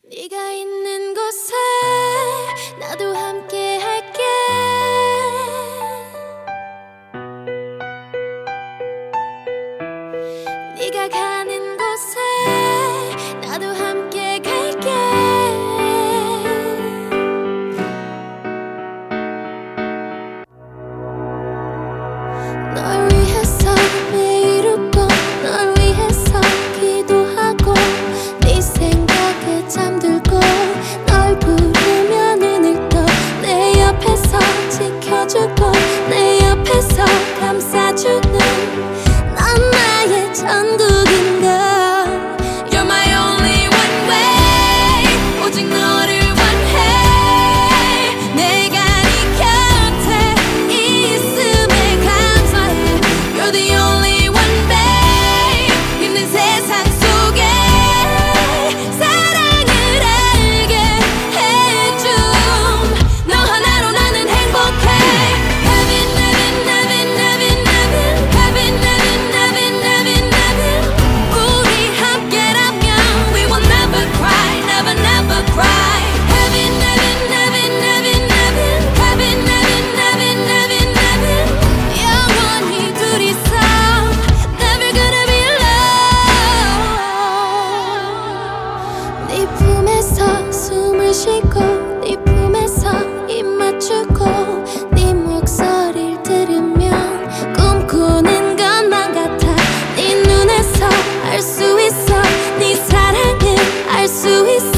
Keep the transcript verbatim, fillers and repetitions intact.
네가 있는 곳에 나도 함께 할게. 네가 가는 곳에 나도 함께 갈게. 널 위해서 매일 웃고 널 위해서 기도하고 네 생각에 잠들고 널 부르며 눈을 떠 내 옆에서 지켜주고 내 옆에서 감싸주는 넌 나의 천국인가. You're my only one way. 오직 너를 원해. 내가 네 곁에 있음에 감사해. You're the only one, babe. 힘든 세상 속에 사랑을 알게 해줌. 너 하나로 나는 행복해. Heaven, heaven, heaven, heaven, heaven. Heaven, heaven, heaven, heaven, heaven. 우리 함께라면 we will never cry, never, never cry. Heaven, heaven, heaven, heaven, heaven. Heaven, heaven, heaven, heaven, heaven. 영원히 둘이서 never gonna be alone. 네 품에서 숨을 쉬고 네 품에서 입 맞추고 네 목소리를 들으면 꿈꾸는 것만 같아. 네 눈에서 알 수 있어 네 사랑을 알 수 있어.